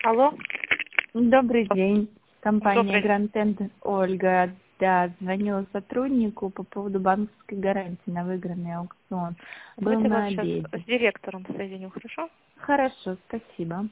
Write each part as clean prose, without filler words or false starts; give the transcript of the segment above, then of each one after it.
Алло. Добрый день. Компания Добрый. Grand Tender. Ольга, да, звонила сотруднику по поводу банковской гарантии на выигранный аукцион. Был Давайте на вас сейчас обеде. с директором соединю, хорошо? Хорошо, спасибо.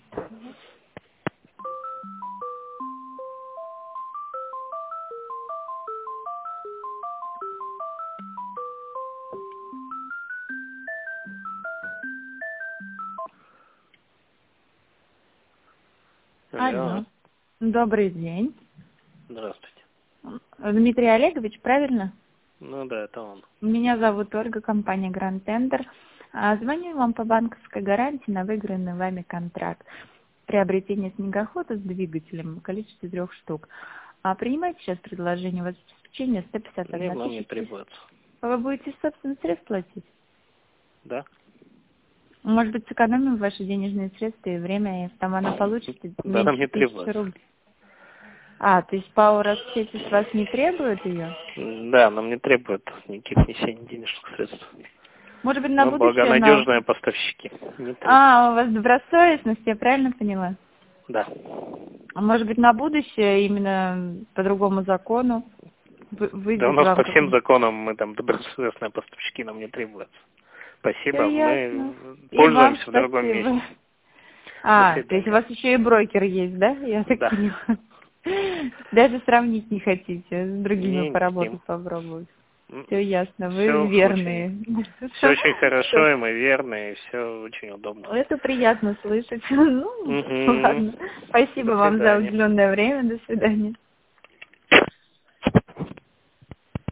Алло. Добрый день. Здравствуйте. Дмитрий Олегович, правильно? Ну да, это он. Меня зовут Ольга, компания Grand Tender. Звоню вам по банковской гарантии на выигранный вами контракт. Приобретение снегохода с двигателем в количестве 3 штук. Принимаете сейчас предложение в обеспечение 151 Нет, нам не тысяча. требуется. Вы будете из собственных средств платить? Да? Может быть, сэкономим ваши денежные средства и время, и там она получит Да, нам меньше не 1000 требуется. рублей. То есть ПАО «Росстех» с вас не требует ее? Да, нам не требует никаких внесений денежных средств. Может быть, на Мы будущее... благонадежные поставщики. Не требует. У вас добросовестность, я правильно поняла? Да. Может быть, на будущее именно по другому закону Да, у выйдет нас вам по всем какой-нибудь... законам мы там добросовестные поставщики, нам не требуется. Спасибо, Всё ясно. мы И вам пользуемся в другом спасибо. месте. До То есть свидания. у вас еще и брокер есть, да? Я так Да. поняла. Даже сравнить не хотите, с другими Не поработать хотим. попробовать. Все ясно, вы Все верные. Все очень хорошо, и мы верные, и все очень удобно. Это приятно слышать. Ну, Мгм. ладно. Спасибо До вам за свидания. уделенное время. До свидания.